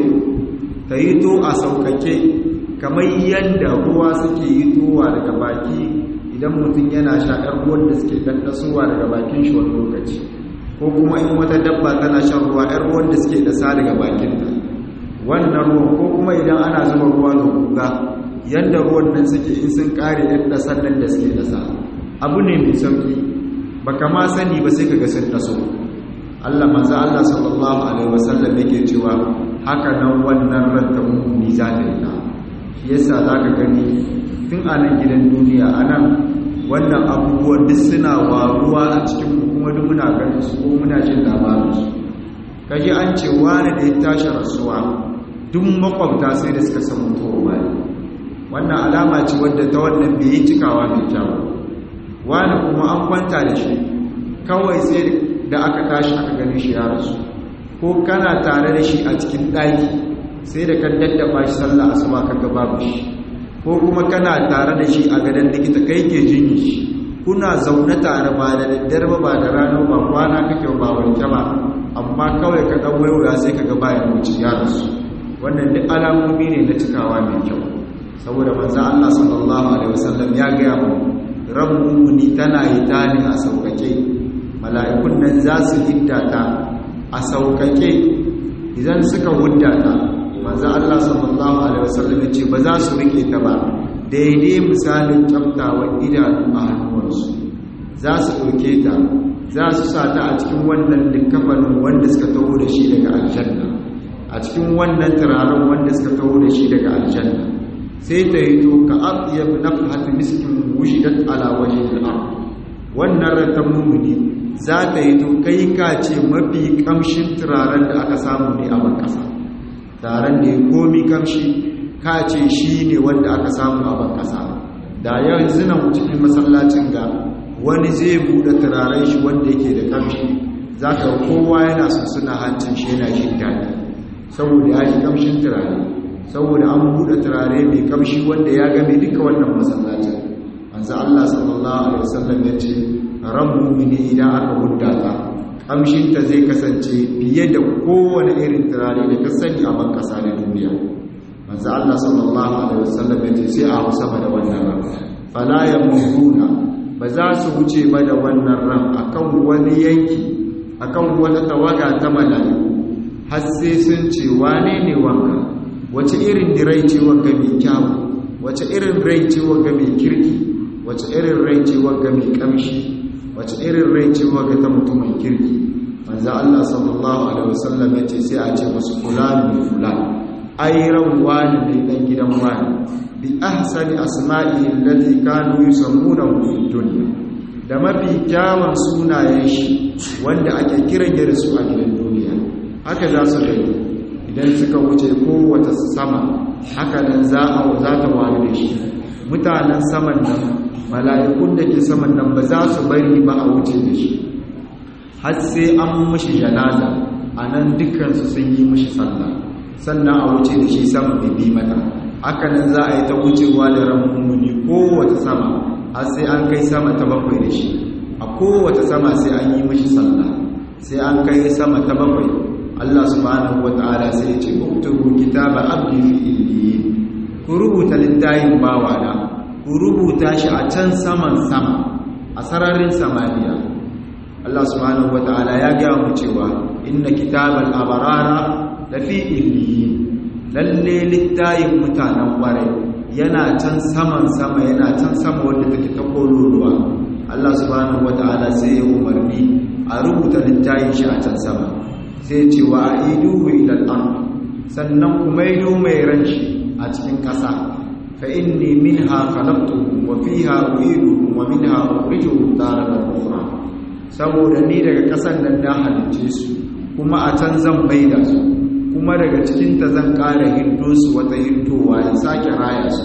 ta yito a saukake kamar yadda ruwa suke yitowa daga baki idan mutum yana sha ɗan ruwan da suke dandasowa daga bakin shi wani lokaci, ko kuma in wata dabba tana shan ruwa ɗan ruwan da suke dasa daga bakinta. Wannan ruwan ko kuma idan ana zuba ruwa da guga, yadda ruwan nan suke in sun kare ɗan dasan nan da suke dasa, abu ne mai sauki, baka ma sani ba sai kaga sun daso. Manzo Allah sallallahu alaihi wasallam yake cewa haka nan wannan ran ta mummuni za ta yi. Shi yasa zaka gani tun a nan gidan duniya anan wannan abubuwan duk suna waruwa a cikin kuma duk muna ganin su ko muna jin labarin su. Kaji an ce wani da ya tashi rasuwa duk makwabta sai da suka san mutuwa wani. Wannan alama ce wadda ta wannan bai yi cikawa mai kyau. Wani kuma an kwanta da shi kawai sai da aka tashi aka gani shi ya rasu, ko kana tare da shi a cikin ɗaki sai da kan daddaba shi sallah asuba kaga babu shi, ko kuma kana tare da shi a gadon likita kai ke jinyi shi, kuna zaune tare ba da daddare ba da rana ba kwana kake ba wanke ba, amma kawai ka dan waiwaya sai kaga bayan wuce ya rasu. wannan duk alamomi ne na cikawa mai kyau saboda manzo Allah sallallahu alaihi wasallam ya ga mu ran mu'mini tana yi tani a saukake mala'ikun nan za su hiddata a saukake idan suka huddata manzo Allah sallallahu alaihi wasallam ya ce ba za su rike ta ba daidai misalin kyaftawan idanu a hannuwansu za su ɗauke ta za su sa ta a cikin wannan dukkanin wanda suka taho da shi daga aljanna a cikin wannan turaren wanda suka taho da shi daga aljanna sai ta yi to ka atyab nafhat miskin wushidat ala wajhil ard wannan ratan mumuni za ta yi to kai ka ce mafi kamshin turaren da aka samu ne a bankasa turaren da ya komi kamshi ka ce shi ne wanda aka samu a bankasa da yanzu nan cikin masallacin ga wani zai buɗe turaren shi wanda yake da kamshi za ka kowa yana suna hancin shi yana jin daɗi saboda ya ji kamshin turare saboda an buɗe turare mai kamshi wanda ya game duka wannan masallacin manzo Allah sallallahu alaihi wasallam ya ce ran mu'mini idan aka huddata kamshin ta zai kasance fiye da kowane irin turare da ka sani a bankasa na duniya manzo Allah sallallahu alaihi wasallam ya ce sai a hausa da wannan ran fala yamuruna ba za su wuce ba da wannan ran akan wani yanki akan wata tawaga ta mala'iku har sai sun ce wane ne wanka wace irin rai ce wanka mai kyau wace irin rai ce wanka mai kirki wace irin rai ce wanka mai kamshi wace irin rai ce wanka ta mutumin kirki manzo Allah sallallahu alaihi wasallam ya ce sai a ce musu fulani fulani ai ran wani ne dan gidan wani bi ahsani asma'i allati kanu yusammunahu fi dunya da mafi kyawun sunayen shi wanda ake kiran da su a gidan duniya haka za su gani idan suka wuce kowace sama haka nan za ta wani da shi mutanen saman nan mala'ikun da ke saman nan ba za su bari ba a wuce da shi har sai an mishi janaza a nan dukkansu sun yi mishi sallah sannan a wuce da shi sama mai bi mata haka nan za a yi ta wucewa da ramuni kowace sama har sai an kai sama ta bakwai da shi a kowace sama sai an yi mishi sallah sai an kai sama ta bakwai Allah subhanahu wata'ala sai ya ce uktubu kitaba abdi fi illiyin ku rubuta littafin bawana ku rubuta shi a can saman sama a sararin samaniya Allah subhanahu wata'ala ya gaya mu cewa inna kitabal abarara lafi illiyin lalle littayin mutanen kwarai yana can saman sama yana can sama wanda take ta kololuwa Allah subhanahu wata'ala sai ya umarni a rubuta littayin shi a can sama sai ce wa aiduhu ila al-ard sannan kuma ido mai ranci a cikin ƙasa fa inni minha khalaqtuhum wa fiha u'iduhum wa minha ukhrijuhum taratan ukhra saboda ni daga ƙasan nan na halicce su kuma a can zan baida su kuma daga cikinta zan ƙara hindu su wata hindowa in sake raya su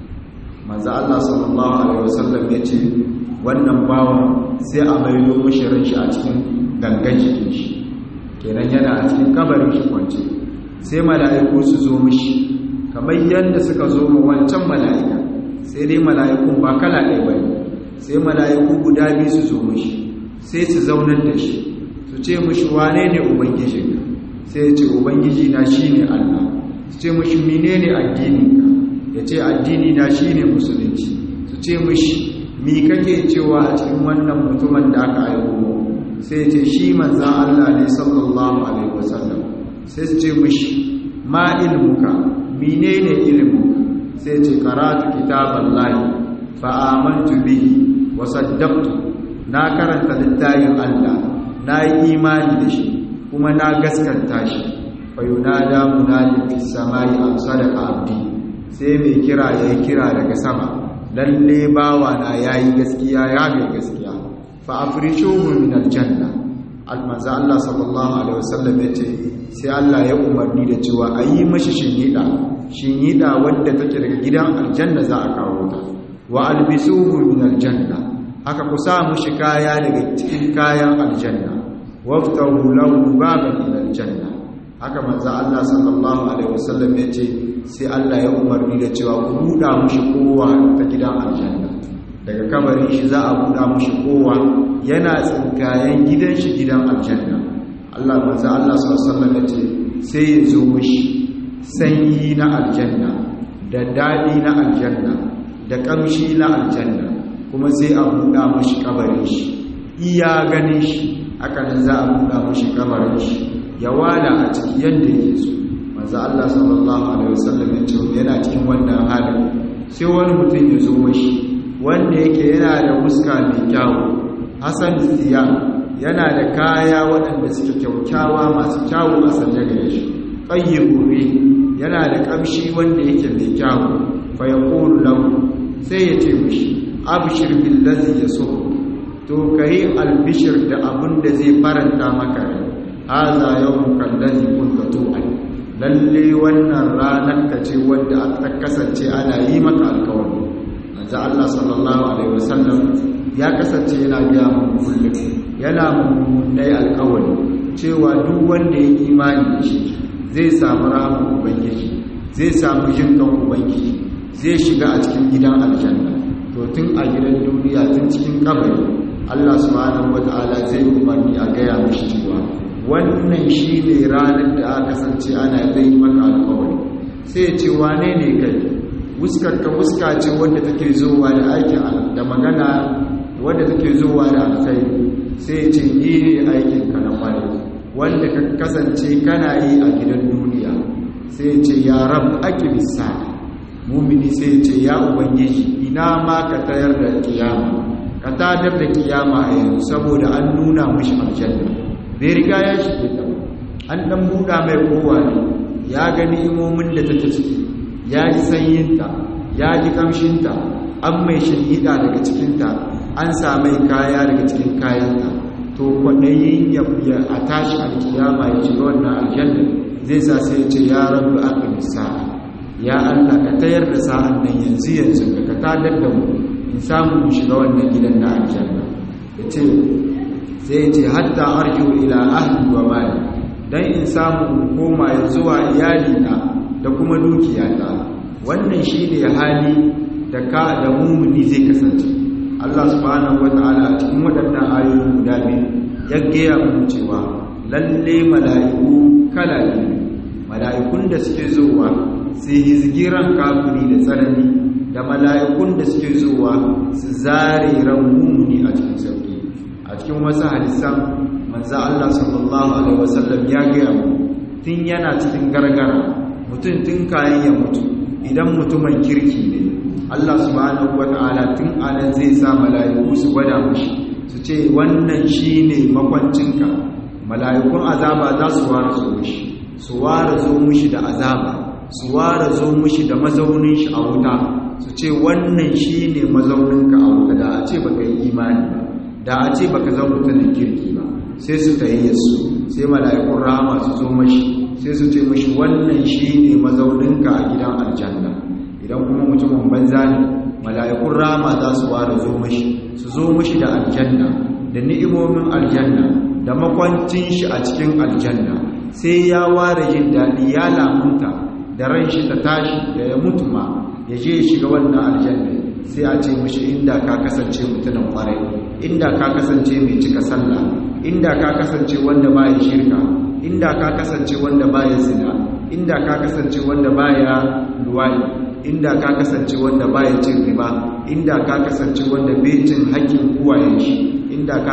manzo Allah sallallahu alaihi wasallam ya ce wannan bawan sai a maido mishi ran shi a cikin gangan jikin shi kenan yana a cikin kabarin shi kwance sai mala'iku su zo mishi kamar yadda suka zo mu wancan mala'ika sai dai mala'ikun ba kala ɗaya bane sai mala'iku guda biyu su zo mishi sai su zaunar da shi su ce mishi wane ne ubangijinka sai ya ce ubangiji na shine Allah su ce mishi menene addininka ya ce addini na shine musulunci su ce mishi mi kake cewa a cikin wannan mutumin da aka aiko sai ya ce shi manzan Allah ne sallallahu alaihi wasallam sai su ce mishi ma ilmuka menene ilmuka sai ya ce karatu kitaballahi fa amantu bihi wa saddaqtu na karanta littafin Allah na yi imani da shi kuma na gaskanta shi fa yunada munadin fis samai an sadaqa abdi sai mai kira yayi kira daga sama lalle bawa na yayi gaskiya ya ga gaskiya fa afrishuhu min aljanna almanza Allah sallallahu alaihi wasallam yace sai Allah ya umarni da cewa ayi mashi shinida wadda take daga gidan aljanna za a kawo ta wa albisuhu min aljanna aka kusa mushi kaya daga cikin kayan aljanna waftahu lahu baban ila aljanna haka manzo Allah sallallahu alaihi wasallam yace sai Allah ya umarni da cewa ku buda mushi kowa ta gidan aljanna daga kabarin shi za a buda mushi kowa yana tsinkayen gidan shi gidan aljanna Allah manzo Allah sallallahu alaihi wasallam yace sai ya zo mushi sanyi na aljanna da daɗi na aljanna da ƙamshi na aljanna, kuma sai a buɗa mashi kabarin shi iya ganin shi, haka nan za a buɗa mashi kabarin shi ya wala a ciki yadda yake so. manzo Allah sallallahu alaihi wasallam ya ce yana cikin wannan halin sai wani mutum ya zo mashi wanda yake yana da fuska mai kyau, hasan siya, yana da kaya waɗanda suke kyaukyawa masu kyawu a sanye gare shi, qayyiburi, yana da kamshi wanda yake mai kyawu. Fa yaqulu lahu, sai ya ce mishi abshir bil ladzi yasur, to kai albishir da abin da zai faranta maka rai, haza yawmuka allazi kunta tu'ad, lalle wannan ranar ka ce wanda aka kasance ana yi maka alƙawari. manzo Allah sallallahu alaihi wasallam ya kasance yana ga mu kullum, yana mu dai alƙawari cewa duk wanda ya imani da shi zai samu rahmar ubangiji, zai samu jinkan ubangiji, zai shiga a cikin gidan aljanna. To tun a gidan duniya, tun cikin kabari, Allah subhanahu wataala zai umarni a gaya mishi cewa wannan shi ne ranar da aka kasance ana zai maka alƙawari. Sai ya ce wane ne kai? Wuskarka wuska ce wadda take zowa da aikin da magana wadda take zowa da alkhairi. Sai ya ce ni ne aikinka na kwarai wanda ka kasance kana yi a gidan duniya. Sai ya ce ya rab aqimis sa'a, mumini sai ya ce ya ubangiji ina ma ka tayar da kiyama, ka tadar da kiyama a yanzu, saboda an nuna mishi aljanna bai riga ya shige ta, an dan buɗa mai kowa ne, ya gani imomin da take ciki, ya ji sanyinta, ya ji kamshinta, an mai shahida daga cikinta, an samai kaya daga cikin kayanta. To kwaɗayin ya a tashi alkiyama ya shiga wannan aljanna zai sa sai ya ce ya rabbi aqimis sa'a, ya Allah ka tayar da sa'an nan yanzu yanzu ka tadar da mu in samu mu shiga wannan gidan na aljanna. Yace sai yace hatta arju ila ahli wa mali, dan in samu koma zuwa iyali na da kuma dukiyata. Wannan shine hali da ka da mumuni zai kasance. Allah subhanahu wataala a cikin waɗannan ayoyi guda biyu ya gaya mu cewa lalle mala'iku kala biyu, mala'ikun da suke zuwa sai hizgiran kafiri da tsanani, da mala'ikun da suke zuwa su zare ran mumuni a cikin sauki. A cikin wasu hadisan manzo Allah sallallahu alaihi wasallam ya gaya mu tun yana cikin gargara, mutum tun kayan ya mutu, idan mutumin kirki ne Allah subhanahu wata'ala tun anan zai sa mala'iku su gwada mushi, su ce wannan shine makwancinka. Mala'ikun azaba za su ware zo mushi, su ware zo mushi da azaba, su ware zo mushi da mazaunin shi a wuta, su ce wannan shine mazauninka a wuta. Da a ce baka yi imani ba, da a ce baka zama mutumin kirki ba, sai su tayyaye su, sai mala'ikun rahama su zo mashi, sai su ce mashi wannan shine mazauninka a gidan aljanna. Idan kuma mutumin banza ne, mala'ikun rahama za su ware zo mashi, su zo mashi da aljanna, da ni'imomin aljanna, da makwancin shi a cikin aljanna. Sai ya ware jin daɗi, ya lamunta da ran shi ta tashi da ya mutu ma ya je ya shiga wannan aljanna. Sai a ce mashi inda ka kasance mutumin kwarai, inda ka kasance mai cika sallah, inda ka kasance wanda baya shirka, inda ka kasance wanda baya zina, inda ka kasance wanda baya luwadi, inda ka kasance wanda baya cin riba, inda ka kasance wanda bai cin haƙƙin uwayen shi, inda ka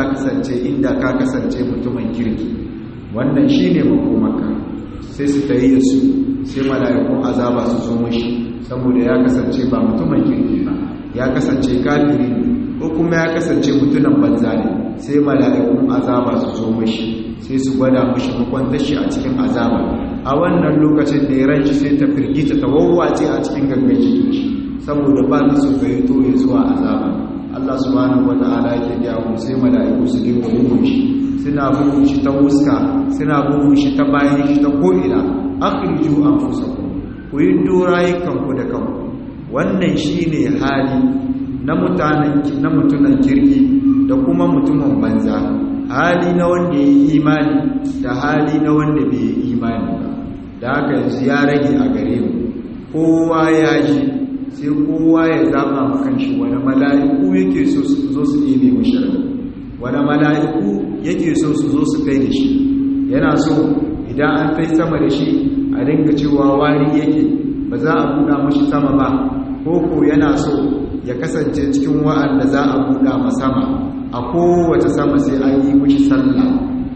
kasance mutumin kirki. Wannan shine makomaka. Sai su tayi da su, sai mala'ikun azaba su zo mashi, saboda ya kasance ba mutumin kirki ba, ya kasance kafiri ne, ko kuma ya kasance mutumin banza ne. Sai mala'ikun azaba su zo mashi, sai su gwada mashi makwantar shi a cikin azaba. A wannan lokacin da ya ranci sai ta firgita, ta wawwace a cikin gangan jikin shi, saboda ba ta so bai to ya zuwa azaba. Allah subhanahu wata'ala yake ga mu, sai mala'iku su dinga bugun shi, suna bugun shi ta wuska, suna bugun shi ta bayan shi ta ko'ina. Akhriju anfusakum, ku yi dorayukan ku da kanku. Wannan shine hali na mutunan kirki da kuma mutumin banza, hali na wanda ya yi imani da hali na wanda bai yi imani ba. Da haka yanzu ya rage a gare mu, kowa ya ji, sai kowa ya zama makan shi wani mala'iku yake so su zo su ɗebe mashirin, wani mala'iku yake so su zo su kai da shi. Yana so idan an kai sama da shi a a dinga cewa wari yake ba za a buɗa mashi sama ba, ko yana so ya kasance cikin wa'anda za a buɗa ma sama, a kowace sama sai an yi mishi sallah,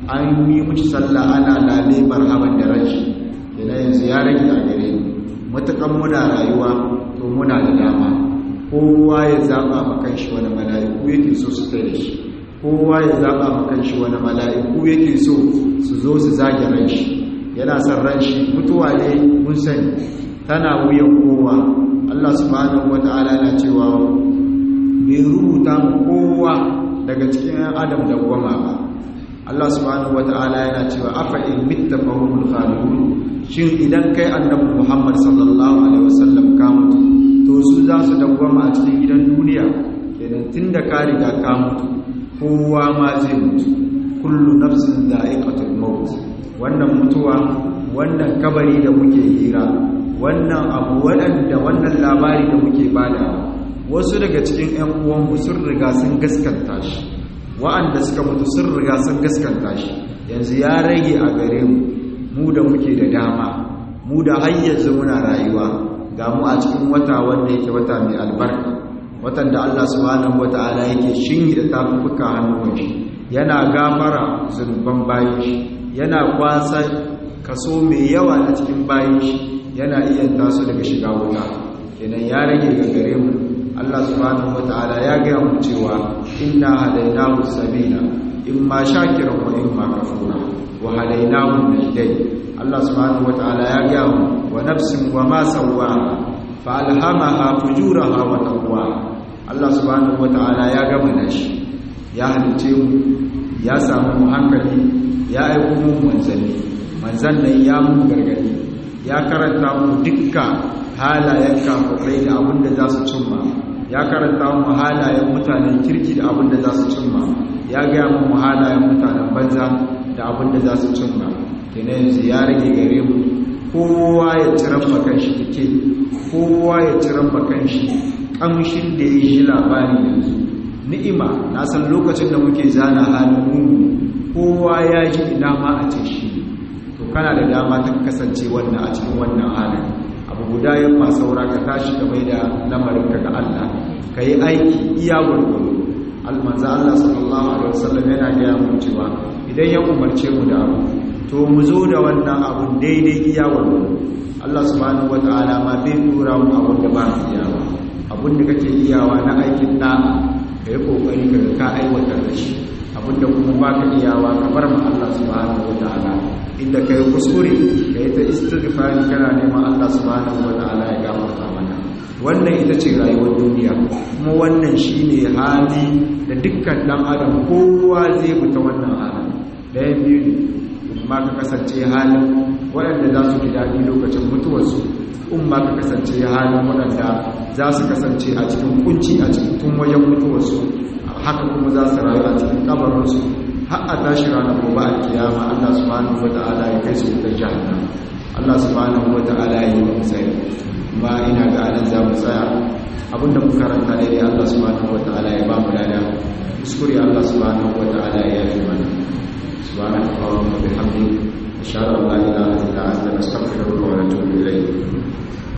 ana lale marhaban da rashi. Yana yanzu ya rage a gare mu, matukan muna rayuwa to muna da dama, kowa ya zaɓa makan shi wani mala'iku yake so su kai da shi, kowa ya zaɓa makan shi wani mala'iku yake so su zo su zage ran shi. Yana son ran shi mutuwa ne mun sani tana wuyan kowa. Allah subhanahu wata'ala na cewa bai rubuta mu kowa daga cikin adam da goma ba. Allah subhanahu wata'ala yana cewa afa in mitta fahumul khalidun, shin idan kai annabi Muhammad sallallahu alaihi wasallam ka mutu to su za su dawwama a cikin gidan duniya? Kenan tunda ka riga ka mutu kowa ma zai mutu, kullu nafsin da'iqatul maut. Wannan mutuwa, wannan kabari da muke hira, wannan abu waɗanda wannan labari da muke bada, wasu daga cikin ƴan uwanmu sun riga sun gaskanta shi, wa'anda suka mutu sun riga sun gaskanta shi. Yanzu ya rage a gare mu da muke da dama, mu da har yanzu muna rayuwa, ga mu a cikin wata wanda yake wata mai albarka, watan da Allah subhanahu wata'ala yake shinyi da tafuka hannun shi, yana gafara zunuban bayin shi, yana kwasa kaso mai yawa na cikin bayin shi, yana iya taso daga shiga wuta. Kenan ya rage ga gare mu. Allah subhanahu wata'ala ya gaya mu cewa inna hadainahu sabila imma shakiran wa imma kafura wa hadainahu najdain. Allah subhanahu wata'ala ya gaya mu wa nafsin wa ma sawwaha fa alhamaha fujuraha wa taqwaha. Allah subhanahu wata'ala ya gama da shi, ya halice mu, ya samu hankali, ya aiko mu manzan nan ya mu gargadi, ya karanta mu dukkan halayen kafirai da abinda za su cimma, ya karanta mu halayen mutanen kirki da abinda za su cimma, ya gaya mu halayen mutanen banza da abinda za su cimma. Kenan yanzu ya rage gare mu, kowa ya ciran makan shi take, kowa ya ciran makan shi kamshin da ya yi labari yanzu. Ni'ima, na san lokacin da muke zana halin mu kowa ya ji ina ma a ce shi, to kana da dama ta kasance wannan a cikin wannan halin. Abu guda ya fa saura ka tashi ka mai da lamarinka ga Allah, ka yi aiki iya gwargwaro. Almanza Allah sallallahu alaihi wasallam yana gaya mu cewa idan ya umarce mu da abu to mu zo da wannan abun daidai iya gwargwaro. Allah subhanahu wataala ma bai tura mu abun da ba mu iyawa, abun da kake iyawa na aikin da'a ka yi kokari ka aiwatar da shi, abun da kuma baka iyawa ka bar mu Allah subhanahu wataala. Inda ka yi kuskure ka yi ta istighfari kana neman Allah subhanahu wataala ya gafarta maka. Wannan ita ce rayuwar duniya, kuma wannan shine hali da dukkan dan adam kowa zai fita wannan halin. Ɗayan biyu ne, kuma ka kasance halin waɗanda za su ji daɗi lokacin mutuwarsu, umma ka kasance halin waɗanda za su kasance a cikin kunci a cikin tun wajen mutuwarsu, haka kuma za su rayu a cikin kabarinsu har a tashi ranar gobe a kiyama. Allah subhanahu wata'ala ya kai su da jahannam. Allah subhanahu wata'ala ya yi mu tsari. Kuma ina ga anan za mu tsaya, abinda muka karanta ne Allah subhanahu wata'ala ya ba mu lada, kuskure Allah subhanahu wata'ala ya yi mana. Subhanaka Allahumma wa bihamdika ashhadu an la ilaha illa anta astaghfiruka wa atubu ilayk.